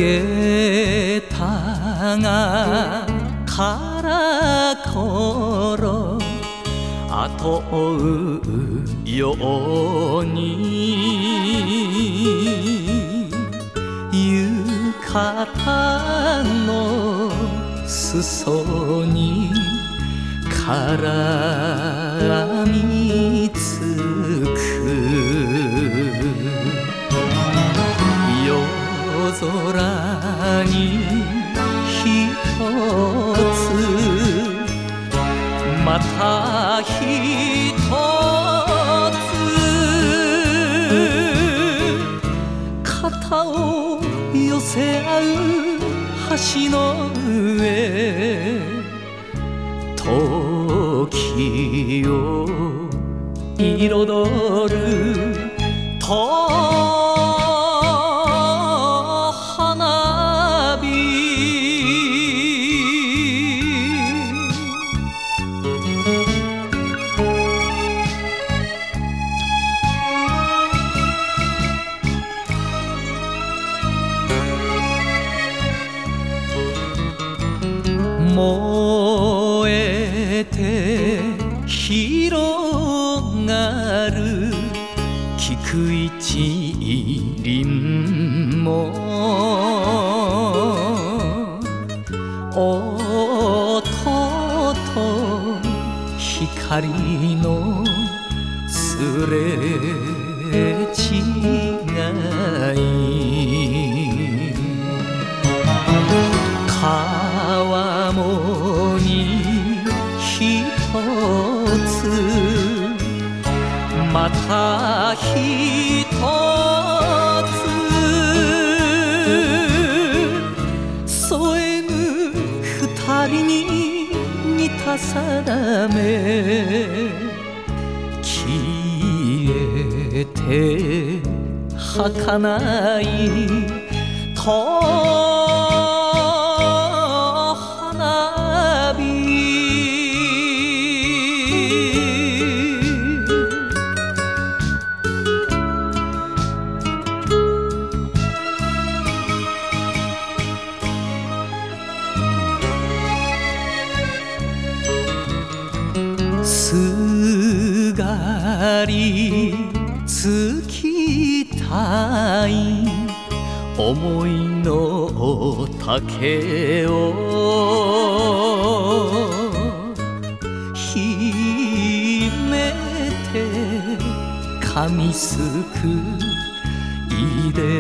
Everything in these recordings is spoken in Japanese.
げたがからころ後追うように浴衣の裾に絡みつく夜空にひとつまたひとつ肩を寄せ合う橋の上時を彩る花火燃えて広がる菊一輪も音と光のすれ違い川面にひとつまたひとつ添えぬ二人に似た定め消えて儚い花火すがりつきたい思いの丈を秘めて噛みすくいで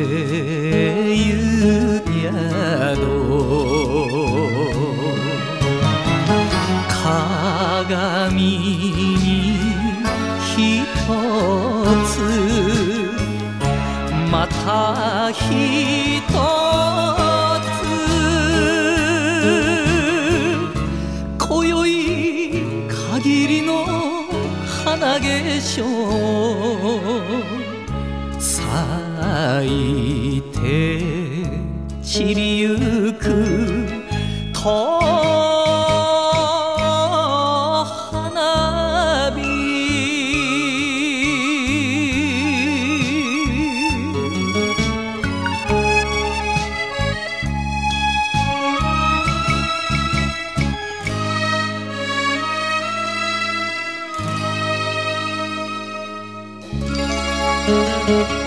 ゆやど鏡にひとつまたひとつ今宵限りの花化粧咲いて散りゆく花火 「